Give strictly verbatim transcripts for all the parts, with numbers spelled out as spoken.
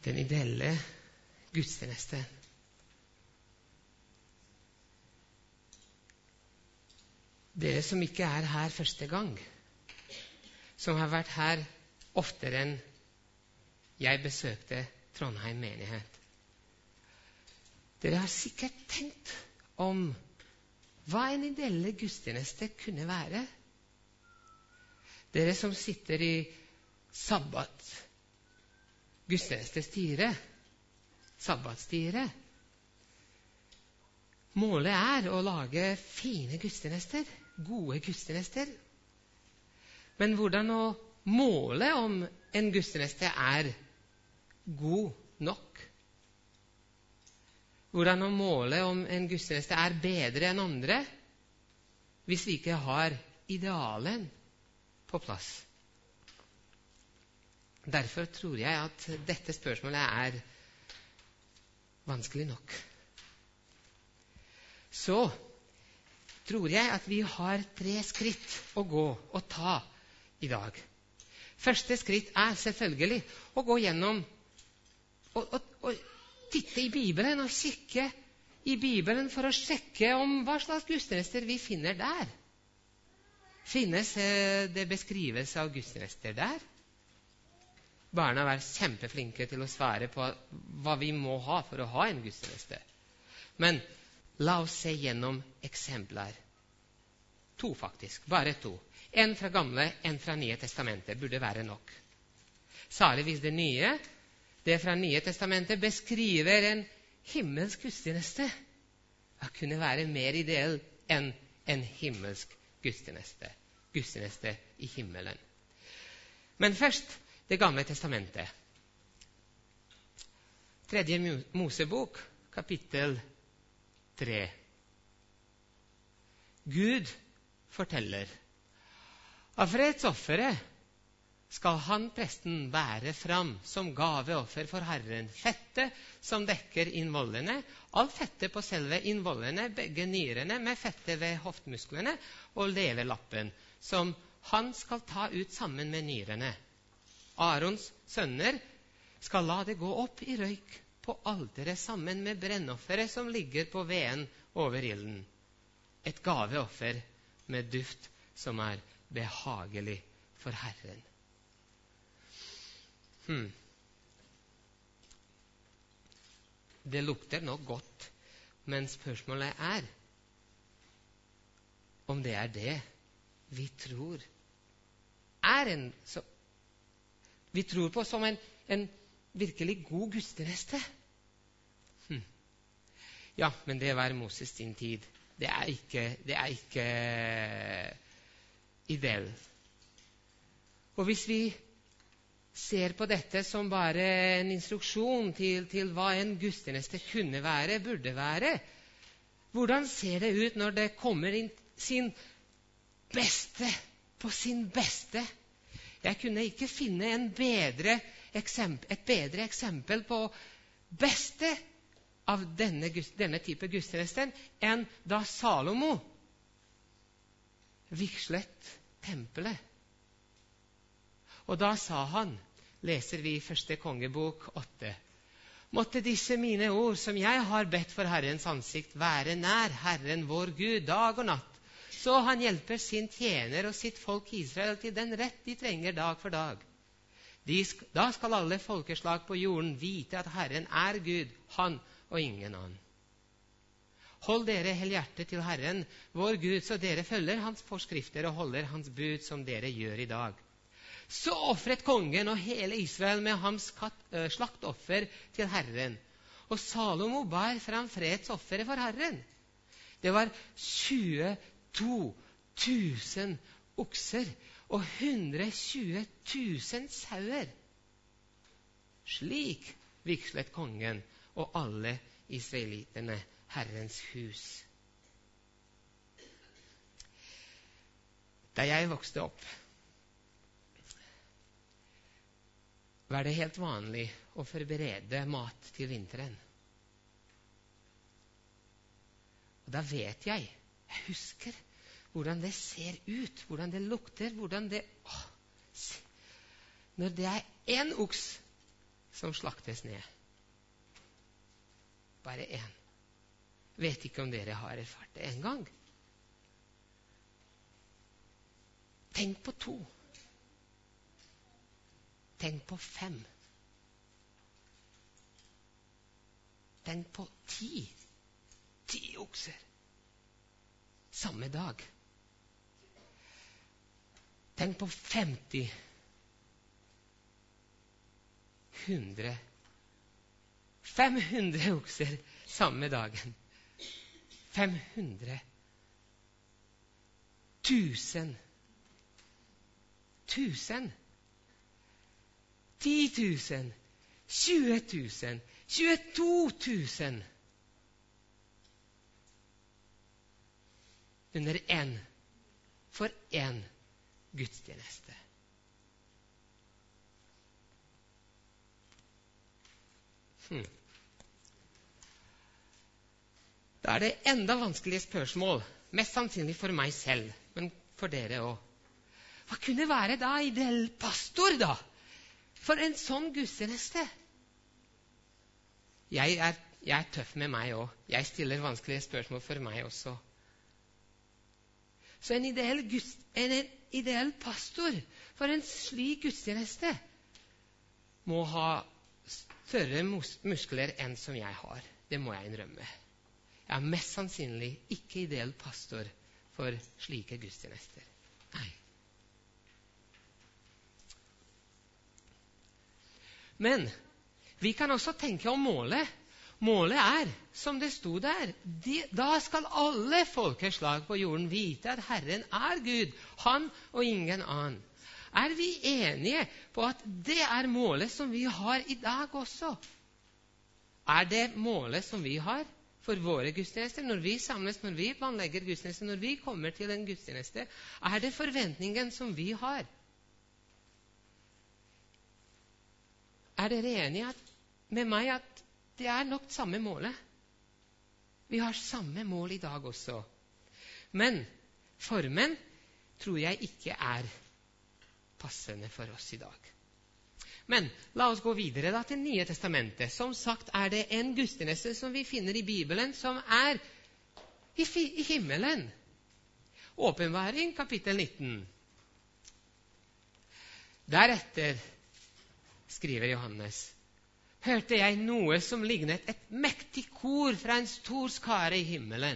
Den ideelle gudstjenesten. Dere som ikke er her første gang, som har vært her oftere enn jeg besøkte Trondheim menighet. Dere har sikkert tenkt om hva en ideelle gudstjeneste kunne være. Dere som sitter i sabbat, gudstjenestestyre, sabbatstyre. Målet er å lage fine gudstjenester, gode gudstjenester. Men hvordan å måle om en gudstjeneste er god nok? Hvordan å måle om en gudstjeneste er bedre enn andre, hvis vi ikke har idealen på plass? Derfor tror jeg at dette spørsmålet er vanskelig nok. Så tror jeg at vi har tre skritt å gå og ta i dag. Første skritt er selvfølgelig å gå gjennom og, og, og titte i Bibelen og kikke i Bibelen for å sjekke om hva slags gudstjenester vi finner der. Finnes det beskrivelse av gudstjenester der? Barna er kjempeflinke til å svare på hva vi må ha for å ha en gudstjeneste. Men la oss se gjennom eksempler. To faktisk, bare to. En fra gamle, en fra Nye testamentet burde være nok. Særlig hvis det nye, det fra Nye testamentet beskriver en himmelsk gudstjeneste. Det kunne være mer ideell enn en himmelsk gudstjeneste. Gudstjeneste i himmelen. Men først det gamle testamentet. Tredje Mosebok, kapittel tre. Gud forteller: av fredsofferet skal han presten bære fram som gaveoffer for Herren fettet som dekker innvollene, alt fettet på selve innvollene, begge nyrene med fettet ved hoftmusklene og leverlappen, som han skal ta ut sammen med nyrene. Arons sønner skal la det gå opp i røyk på alteret sammen med brennofferet som ligger på veden over ilden. Et gaveoffer med duft som er behagelig for Herren. Hmm. Det lukter nok godt, men spørsmålet er om det er det vi tror er en så vi tror på som en, en virkelig god gudstjeneste. Hm. Ja, men det var Moses sin tid. Det er ikke, det er ikke ideell. Og hvis vi ser på dette som bare en instruksjon til, til hva en gudstjeneste kunne være, burde være, hvordan ser det ut når det kommer inn sin beste, på sin beste? Jeg kunne ikke finne en bedre eksempel, et bedre eksempel på beste av denne, denne type gudstjenester enn da Salomo vigslet tempelet. Og da sa han, leser vi i første kongebok åtte, måtte disse mine ord som jeg har bedt for Herrens ansikt være nær Herren vår Gud dag og natt, så han hjelper sin tjener og sitt folk Israel til den rett de trenger dag for dag. De sk- da skal alle folkeslag på jorden vite at Herren er Gud, han og ingen annen. Hold dere helhjertet til Herren, vår Gud, så dere følger hans forskrifter og holder hans bud som dere gjør i dag. Så offret kongen og hele Israel med ham skatt, øh, slaktoffer til Herren. Og Salomo bar fram fredsofferet for Herren. Det var tjue to tusen okser og hundre tjue tusen sauer. Slik vigslet kongen og alle israelittene Herrens hus. Da jeg vokste opp, var det helt vanlig å forberede mat til vinteren. Og da vet jeg, jeg husker hvordan det ser ut, hvordan det lukter, hvordan det åh, når det er en oks som slaktes ned. Bare én. Vet ikke om dere har erfart det en gang. Tenk på to. Tenk på fem. Tenk på ti. Ti okser. Samme dag. Tenk på femti. Hundre. Fem hundre okser samme dagen. Fem hundre. Tusen. Tusen. Ti tusen. Tjue tusen. Tjueto tusen. Under én. For én gudstjeneste. Hmm. Da er det enda vanskelige spørsmål, mest sannsynlig for meg selv, men for dere også. Hva kunne være da ideell pastor da, for en sånn gudstjeneste? Jeg er, jeg er tøff med meg også. Jeg stiller vanskelige spørsmål for meg også. Så en ideell, gudst, en, en ideell pastor for en slik gudstjeneste må ha større mus- muskler enn som jeg har. Det må jeg innrømme. Jeg er mest sannsynlig ikke ideell pastor for slike gudstjenester. Nei. Men vi kan også tenke om målet. Målet er, som det sto der, de, da skal alle folkeslag på jorden vite at Herren er Gud, han og ingen annen. Er vi enige på at det er målet som vi har i dag også? Er det målet som vi har for våre gudstjenester? Når vi samles, når vi planlegger gudstjenester, når vi kommer til en gudstjeneste, er det forventningen som vi har? Er dere enige at, med meg at det er nok samme målet? Vi har samme mål i dag også. Men formen tror jeg ikke er passende for oss i dag. Men la oss gå videre da til Nye Testamentet. Som sagt er det en gudstjeneste som vi finner i Bibelen, som er i, i himmelen. Åpenbaring, kapittel nitten. Deretter, skriver Johannes, hørte jeg noe som lignet et mektig kor fra en stor skare i himmelen.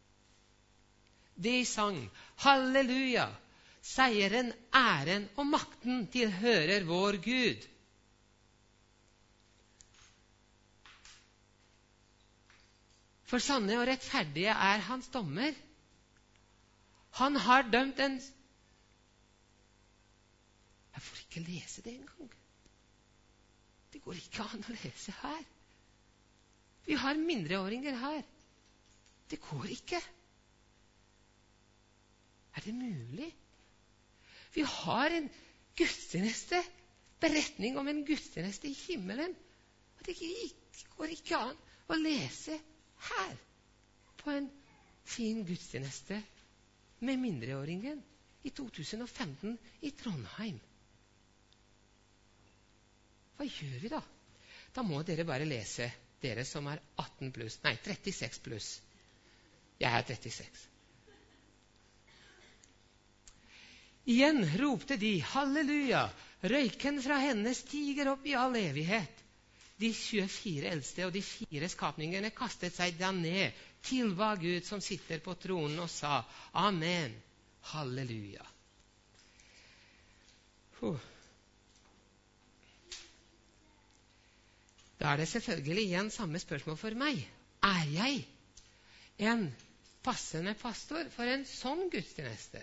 De sang, halleluja, seieren, æren og makten tilhører vår Gud. For sanne og rettferdige er hans dommer. Han har dømt en... Jeg får ikke lese det engang. Det går ikke an å lese her. Vi har mindreåringer her. Det går ikke. Er det mulig? Vi har en gudstjeneste, beretning om en gudstjeneste i himmelen. Og det går ikke an å lese her på en fin gudstjeneste med mindreåringen i to tusen og femten i Trondheim. Hva gjør vi da? Da må dere bare lese, dere som er atten pluss, nei, trettiseks pluss. Jeg er trettiseks. Igjen ropte de, halleluja, røyken fra henne stiger opp i all evighet. De tjuefire eldste og de fire skapningene kastet seg da ned, tilba Gud som sitter på tronen og sa, amen, halleluja. Huh. Da er det selvfølgelig igjen samme spørsmål for meg. Er jeg en passende pastor for en sånn gudstjeneste?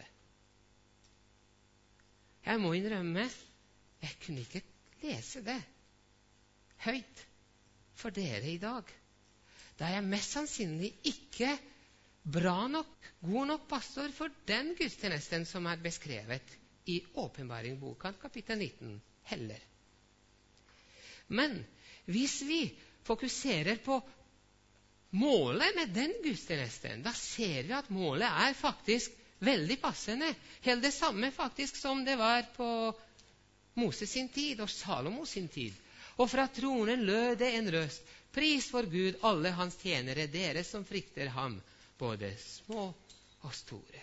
Jeg må innrømme, jeg kunne ikke lese det høyt for dere i dag. Da er jeg mest sannsynlig ikke bra nok, god nok pastor for den gudstjenesten som er beskrevet i Åpenbaringboka, kapittel nitten, heller. Men hvis vi fokuserer på målet med den gudstjenesten, da ser vi at målet er faktisk veldig passende. Helt det samme faktisk som det var på Moses sin tid og Salomo sin tid. Og fra tronen lød det en røst: Pris for Gud, alle hans tjenere, dere som frykter ham, både små og store.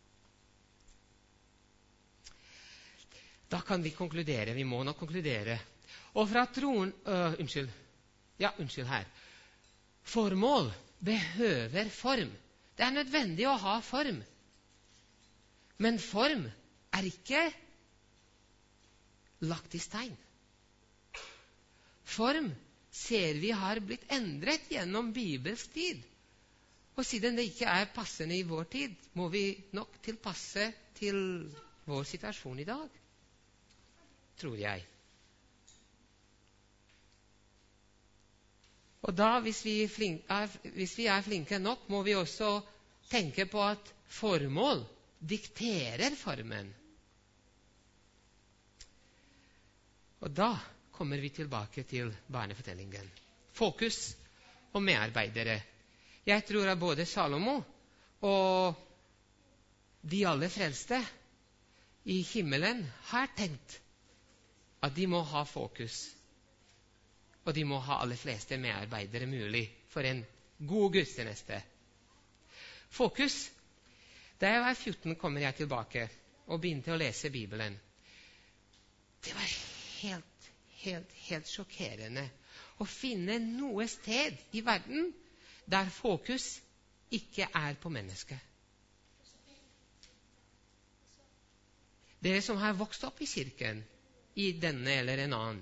Da kan vi konkludere. Vi må nok konkludere. Og fra tronen øh, Unnskyld. Ja, unnskyld her. Formål behøver form. Det er nødvendig å ha form. Men form er ikke lagt i stein. Form ser vi har blitt endret gjennom bibelsk tid. Og siden det ikke er passende i vår tid, må vi nok tilpasse til vår situasjon i dag, tror jeg. Og da, hvis vi, flink, er, hvis vi er flinke nok, må vi også tenke på at formål dikterer formen. Og da kommer vi tilbake til barnefortellingen. Fokus og medarbeidere. Jeg tror at både Salomo og de alle frelste i himmelen har tenkt at de må ha fokus. Og de må ha alle fleste medarbeidere mulig for en god gudstjeneste. Fokus. Da jeg var fjorten, kommer jeg tilbake og begynte å lese Bibelen. Det var helt, helt, helt sjokkerende å finne noe sted i verden der fokus ikke er på mennesket. Dere som har vokst opp i kirken, i denne eller en annen,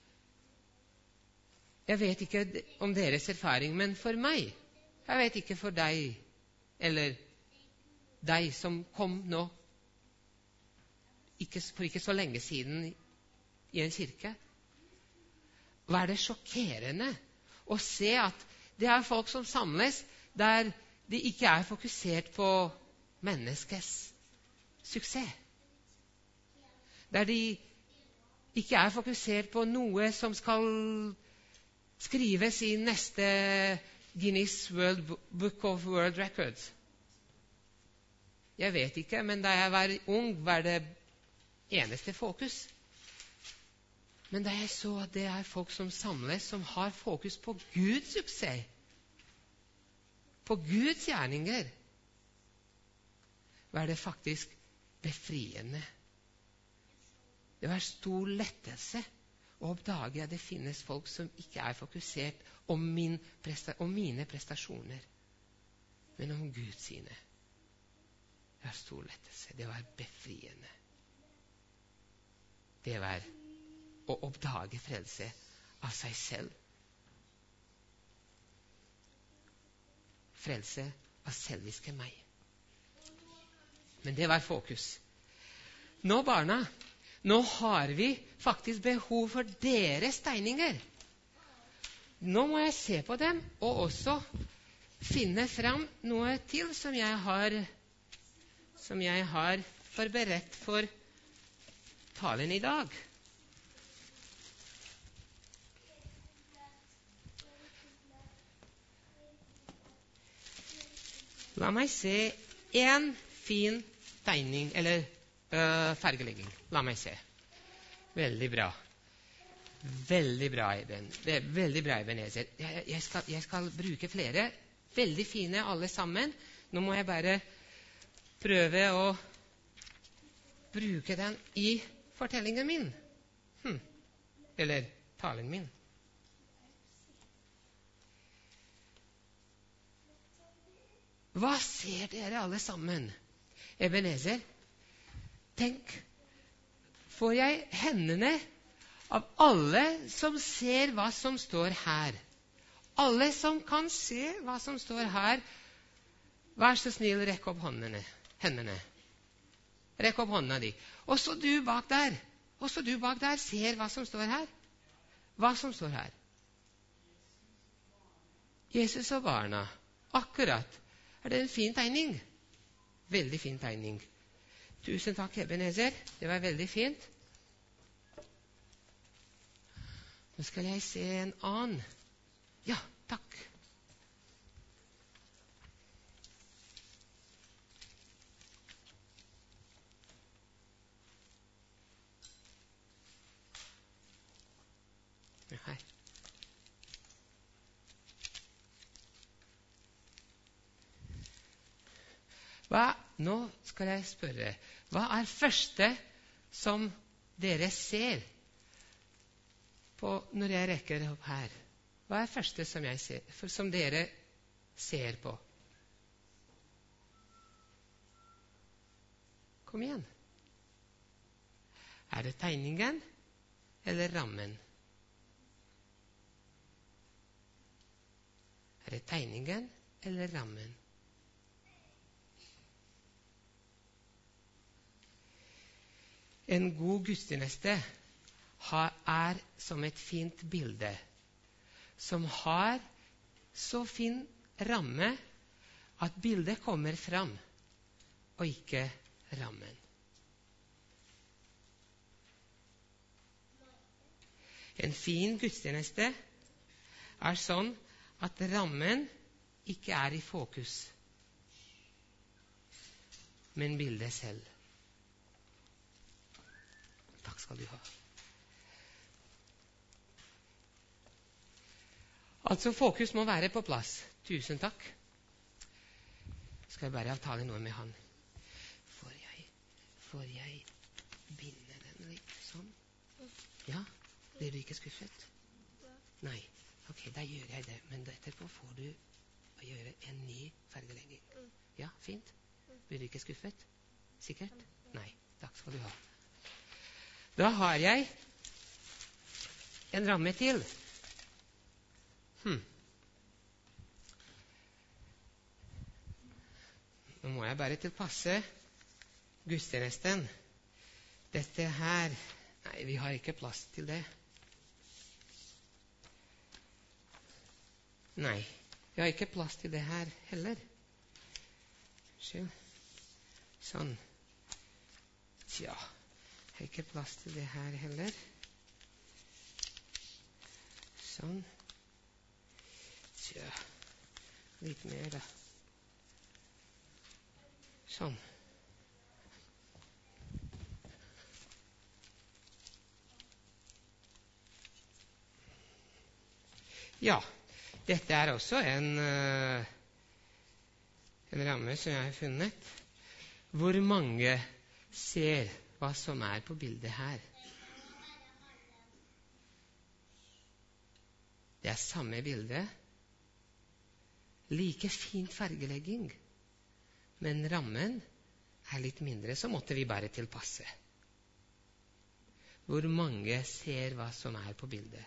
jeg vet ikke om deres erfaring, men for meg, jeg vet ikke for deg, eller deg som kom nå, ikke, for ikke så lenge siden i en kirke, var det sjokkerende å se at det er folk som samles der de ikke er fokusert på menneskets suksess. Der de ikke er fokusert på noe som skal skrives i neste Guinness World Book of World Records. Jeg vet ikke, men da jeg var ung, var det eneste fokus. Men da jeg så at det er folk som samles, som har fokus på Guds suksess, på Guds gjerninger, var det faktisk befriende. Det var stor lettelse å oppdage at det finnes folk som ikke er fokusert om, min presta- om mine prestasjoner, men om Guds sine. Det var stor lettelse. Det var befriende. Det var å oppdage frelse av seg selv. Frelse av selviske meg. Men det var fokus. Nå, barna, nå har vi faktisk behov for deres tegninger. Nå må jeg se på dem, og også finne fram noe til som jeg har, som jeg har forberedt for talen i dag. La meg se en fin tegning, eller øh, fargelegging. La meg se. Veldig bra. Veldig bra, Eben. Det er veldig bra, Ebenezer. Jeg, jeg, skal, jeg skal bruke flere. Veldig fine alle sammen. Nå må jeg bare prøve å bruke den i fortellingen min. Hm. Eller talen min. Hva ser dere alle sammen? Ebenezer, tenk, får jeg hendene av alle som ser hva som står her? Alle som kan se hva som står her, vær så snill, rekk opp håndene, hendene. Rekk opp hånda di. Også du bak der, også du bak der ser hva som står her. Hva som står her? Jesus og barna. Akkurat. Er det en fin tegning? Veldig fin tegning. Tusen takk, Ebenezer. Det var veldig fint. Nå skal jeg se en annen. Ja, takk. Her. Hva, nå skal jeg spørre, hva er første som dere ser på når jeg rekker opp her? Hva er første som, jeg ser, for, som dere ser på? Kom igjen. Er det tegningen eller rammen? Er det tegningen eller rammen? En god gudstjeneste er som et fint bilde, som har så fin ramme at bildet kommer fram, og ikke rammen. En fin gudstjeneste er sånn at rammen ikke er i fokus, men bildet selv. Takk skal du ha. Altså, fokus må være på plass. Tusen takk. Skal jeg bare avtale noe med han. Får jeg, får jeg binde den litt sånn? Ja? Blir du ikke skuffet? Nei. Ok, da gjør jeg det. Men etterpå får du å gjøre en ny fargelegging. Ja, fint. Blir du ikke skuffet? Sikkert? Nei. Takk skal du ha. Da har jeg en ramme til. Hm. Nå må jeg bare tilpasse gudstjenesten. Dette her... Nei, vi har ikke plass til det. Nei, vi har ikke plass til det her heller. Sånn. Tja. Jeg har ikke plass til det her heller. Sånn. Tja, litt mer da. Sånn. Ja, dette er også en, uh, en ramme som jeg har funnet. Hvor mange ser hva som er på bildet her? Det er samme bilde. Like fint fargelegging. Men rammen er litt mindre, så måtte vi bare tilpasse. Hvor mange ser hva som er på bildet?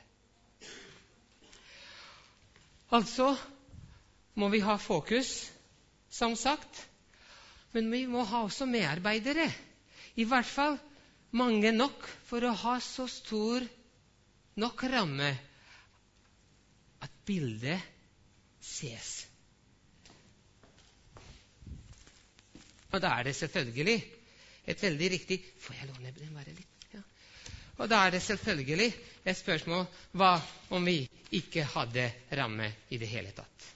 Altså må vi ha fokus, som sagt. Men vi må ha også medarbeidere. I hvert fall mange nok for å ha så stor nok ramme at bildet ses. Og da er det selvfølgelig et veldig riktig... Får jeg låne den bare litt? Ja. Og da er det selvfølgelig et spørsmål hva om vi ikke hadde ramme i det hele tatt?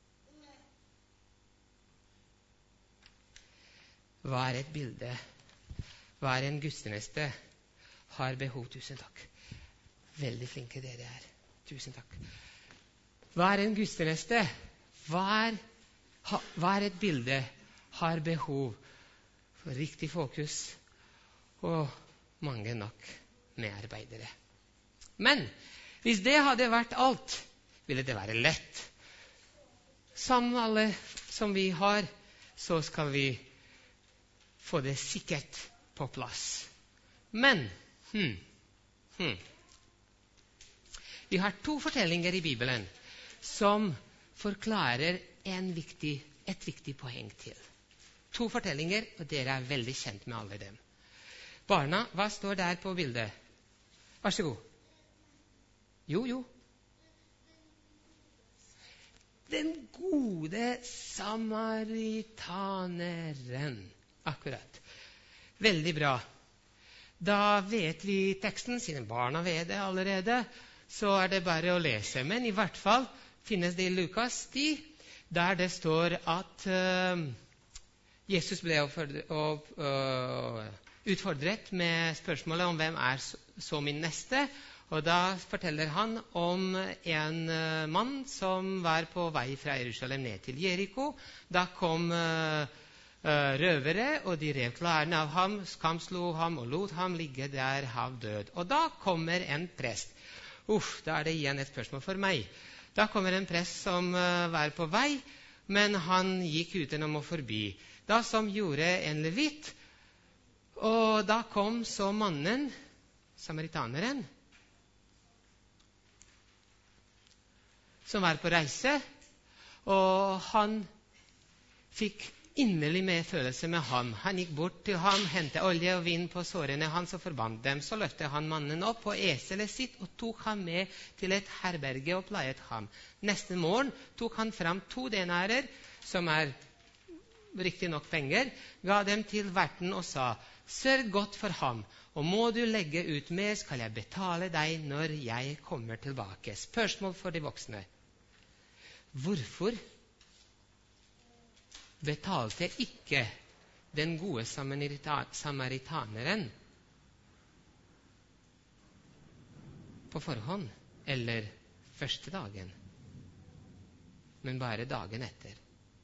Hva er et bilde? Hva er en gudstjeneste? Har behov. Tusen takk. Veldig flinke dere er. Tusen takk. Hva er en gudstjeneste? Hva er, ha, hva er et bilde? Har behov for riktig fokus og mange nok medarbeidere. Men hvis det hadde vært alt, ville det være lett. Som alle som vi har, så skal vi få det sikkert på plass. Men hmm, hmm. vi har to fortellinger i Bibelen som forklarer en viktig, et viktig poeng til. To fortellinger, og dere er veldig kjent med alle dem. Barna, hva står der på bildet? Vær så god. Jo, jo. Den gode samaritaneren. Akkurat. Veldig bra. Da vet vi teksten, siden barna vet det allerede, så er det bare å lese. Men i hvert fall finnes det i Lukas ti, der det står at uh, Jesus ble utfordret med spørsmålet om hvem er så min neste, Og da forteller han om en uh, mann som var på vei fra Jerusalem ned til Jericho. Da kom uh, uh, røvere, og de rev klærne av ham, skamslo ham og lot ham ligge der halvdød. Og da kommer en prest. Uff, da er det igjen et spørsmål for meg. Da kommer en prest som uh, var på vei, men han gikk utenom og forbi. Da som gjorde en levitt, og da kom så mannen, samaritaneren, som var på reise, og han fikk inderlig medfølelse med ham. Han gikk bort til ham, hentet olje og vin på sårene hans og forbandt dem. Så løftet han mannen opp på eselet sitt og tok ham med til et herberge og pleiet ham. Neste morgen tok han fram to denarer, som er riktig nok penger, ga dem til verten og sa, sørg godt for ham, og må du legge ut mer, skal jeg betale deg når jeg kommer tilbake. Spørsmål for de voksne. Hvorfor betalte ikke den gode samaritaneren på forhånd, eller første dagen, men bare dagen etter?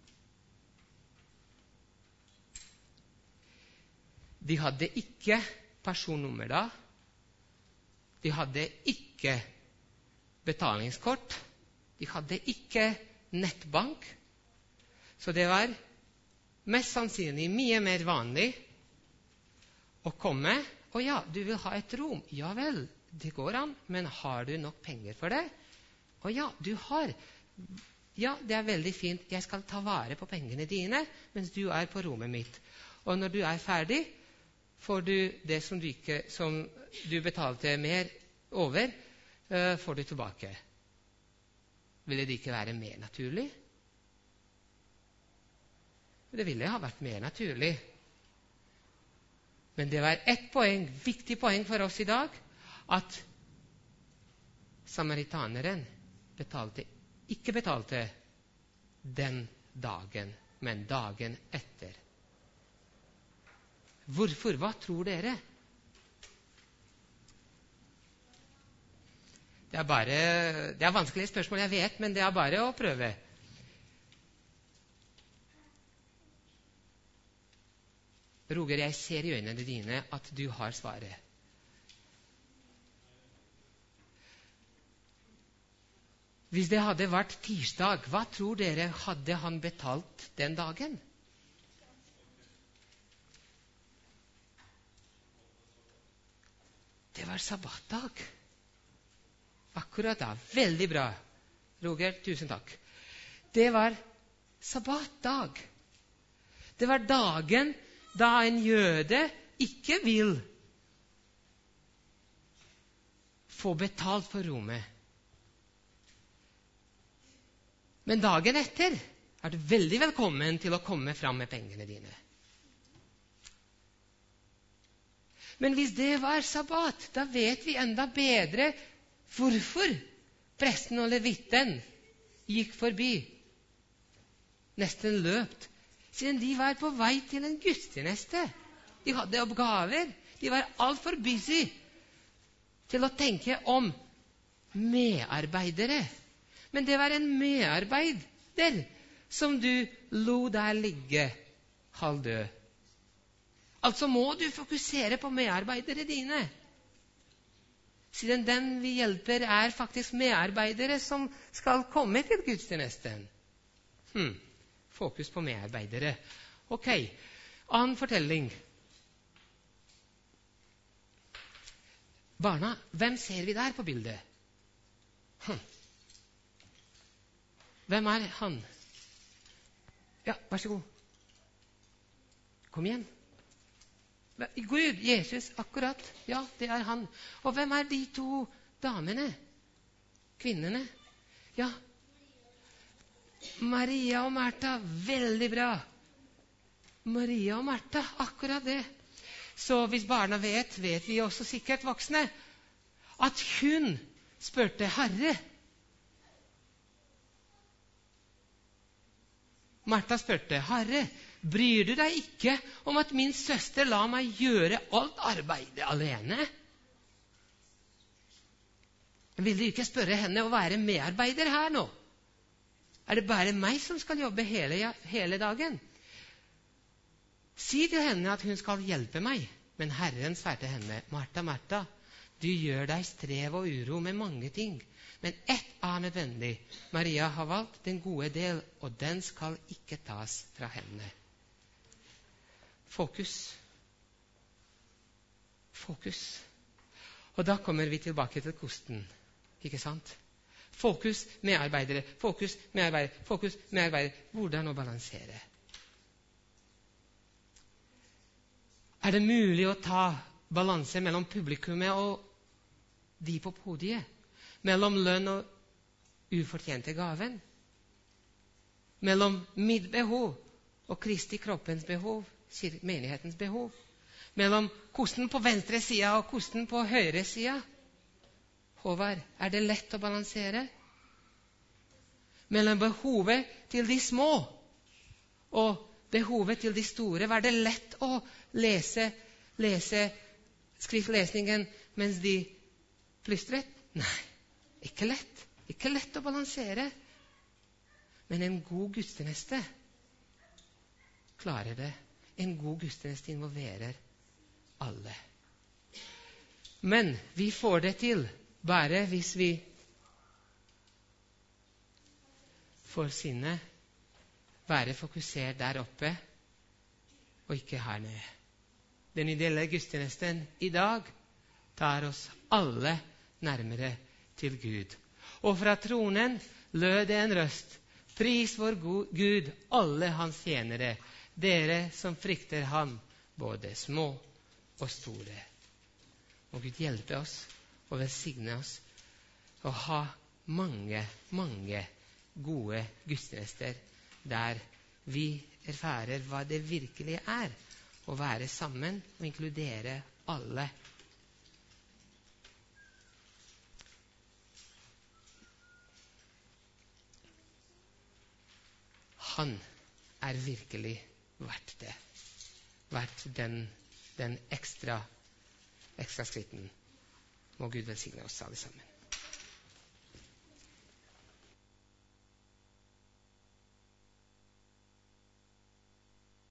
De hadde ikke personnummer da. De hadde ikke betalingskort. De hadde ikke nettbank. Så det var mest sannsynlig mye mer vanlig å komme. Og ja, du vil ha et rom. Ja vel, det går an, men har du nok penger for det? Og ja, du har. Ja, det er veldig fint. Jeg skal ta vare på pengene dine mens du er på rommet mitt. Og når du er ferdig, får du det som du, ikke, som du betalte mer over, uh, får du tilbake. Ville det ikke være mer naturlig? Det ville ha vært mer naturlig. Men det var ett poeng, viktig poeng for oss i dag, at samaritaneren betalte, ikke betalte den dagen, men dagen etter. Hvorfor? Hva tror dere? Det er bare, det er vanskelige spørsmål, jeg vet, men det er bare å prøve. Roger, jeg ser i øynene dine at du har svaret. Hvis det hadde vært tirsdag, hva tror dere hadde han betalt den dagen? Det var sabbatdag. Akkurat da. Veldig bra. Roger, tusen takk. Det var sabbatdag. Det var dagen da en jøde ikke vil få betalt for rommet. Men dagen etter er du veldig velkommen til å komme fram med pengene dine. Men hvis det var sabbat, da vet vi enda bedre hvorfor presten og levitten gikk forbi. Nesten løpt, siden de var på vei til en gudstjeneste. De hadde oppgaver. De var alt for busy til å tenke om medarbeidere. Men det var en medarbeider som du lot der ligge halvdød. Altså må du fokusere på medarbeidere dine. Siden den vi hjelper er faktisk medarbeidere som skal komme til gudstjenesten. Hmm. Fokus på medarbeidere. Ok, annen fortelling. Barna, hvem ser vi der på bildet? Hm. Hvem er han? Ja, vær så god. Kom igjen. Gud, Jesus, akkurat. Ja, det er han. Og hvem er de to damene? Kvinnene? Ja. Maria og Martha. Veldig bra. Maria og Martha, akkurat det. Så hvis barna vet, vet vi også sikkert voksne, at hun spurte Herre. Martha spurte, Herre, bryr du deg ikke om at min søster lar meg gjøre alt arbeidet alene? Vil du ikke spørre henne å være medarbeider her nå? Er det bare meg som skal jobbe hele, hele dagen? Si til henne at hun skal hjelpe meg. Men Herren sa til henne, Martha, Martha, du gjør deg strev og uro med mange ting, men ett er nødvendig. Maria har valgt den gode del, og den skal ikke tas fra henne. Fokus. Fokus. Og da kommer vi tilbake til kosten, ikke sant? Fokus, medarbeidere, fokus, medarbeidere, fokus, medarbeidere. Hvordan å balansere? Er det mulig å ta balanse mellom publikummet og de på podiet? Mellom lønn og ufortjente gaven? Mellom mitt behov og Kristi kroppens behov, menighetens behov? Mellom kosten på venstre sida og kosten på høyre sida? Håvard, er det lett å balansere? Mellom behovet til de små og behovet til de store, var det lett å lese, lese skriftlesningen mens de plystret? Nei, ikke lett. Ikke lett å balansere. Men en god gudstjeneste klarer det. En god gudstjeneste involverer alle. Men vi får det til bare hvis vi får sinnet være fokusert der oppe og ikke her nede. Den ideelle gudstjenesten i dag tar oss alle nærmere til Gud. Og fra tronen lød det en røst: Pris vår Gud, alle hans tjenere, dere som frykter ham, både små og store. Må Gud hjelpe oss og velsigne oss og ha mange, mange gode gudstjenester der vi erfarer hva det virkelig er å være sammen og inkludere alle. Han er virkelig verdt det. Verdt den, den ekstra, ekstra skritten. Må Gud velsigne oss alle sammen.